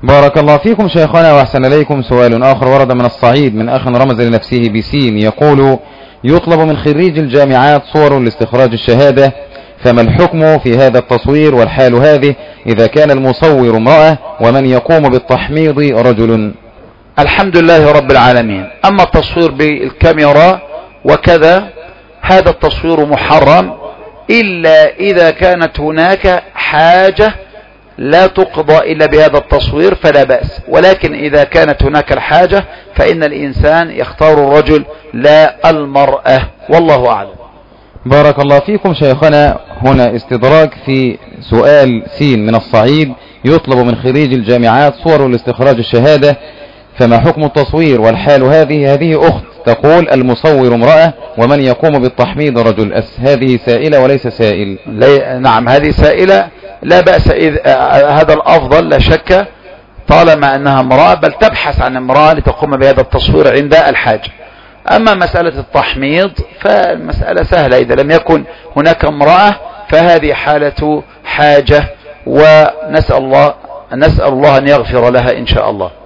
بارك الله فيكم شيخنا وأحسن إليكم. سؤال آخر ورد من الصعيد من أخ رمز لنفسه بسين، يقول: يطلب من خريج الجامعات صور لاستخراج الشهادة، فما الحكم في هذا التصوير والحال هذه إذا كان المصور امرأة ومن يقوم بالتحميض رجل؟ الحمد لله رب العالمين. أما التصوير بالكاميرا وكذا هذا التصوير محرم إلا إذا كانت هناك حاجة لا تقضى إلا بهذا التصوير فلا بأس، ولكن إذا كانت هناك الحاجة فإن الإنسان يختار الرجل لا المرأة، والله أعلم. بارك الله فيكم شيخنا. هنا استدراك في سؤال سين من الصعيد: يطلب من خريج الجامعات صور لاستخراج الشهادة، فما حكم التصوير والحال هذه أخت تقول: المصور امرأة ومن يقوم بالتحميض رجل. هذه سائلة وليس سائل. نعم هذه سائلة، لا بأس، هذا الأفضل لا شك طالما أنها امرأة، بل تبحث عن امرأة لتقوم بهذا التصوير عند الحاجة. أما مسألة التحميض فالمسألة سهلة، إذا لم يكن هناك امرأة فهذه حالة حاجة، ونسأل الله أن يغفر لها إن شاء الله.